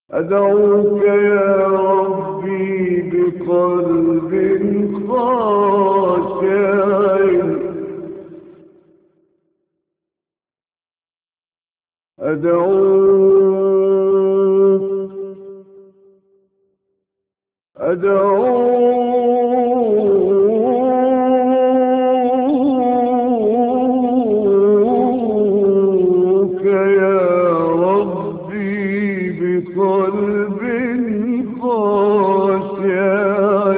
أدعوك يا ربي بقلب خاشع، أدعوك يا ربي بقلب خاشع،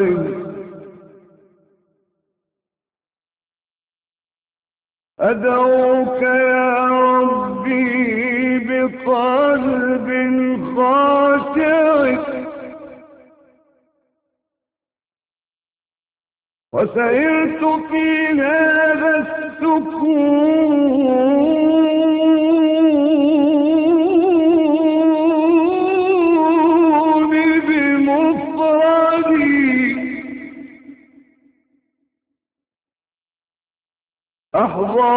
أدعوك يا ربي بقلب خاشع، وسيرت في هذا السكون بمفردي، أحظى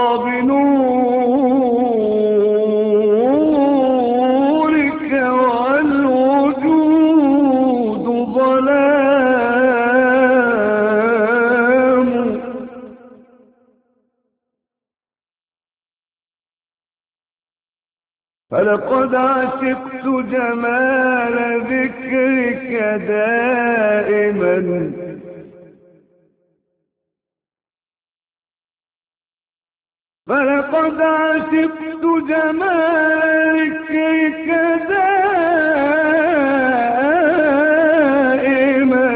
بنورك والوجود ظلام، فلقد عشقت جمال ذكرك دائما، فلقد عشقت جمال ذكرك دائما،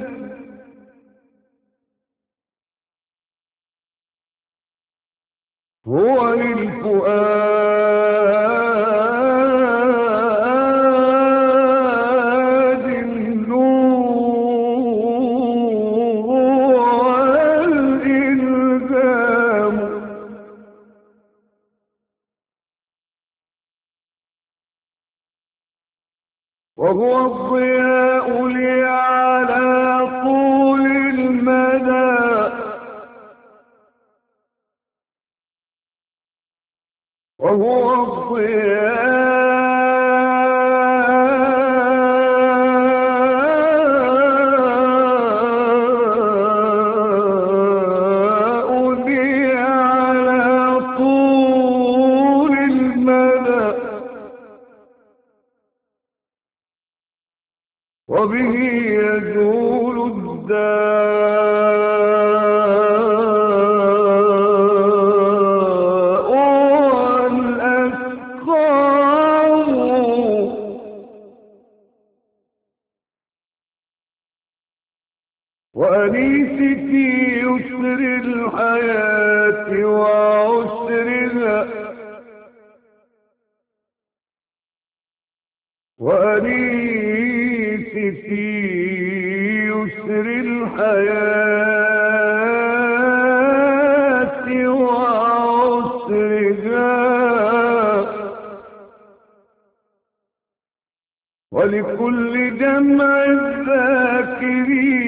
هو للفؤاد النور والإلهام، وهو الضياء لي على طول المدى، وهو الضياء لي على طول المدى، وبه يزول الداء والأسقام، وأنيسي في يسر الحياة وعسرها، وأنيسي في يسر الحياة وعسرها، ولكل جمع الذاكرين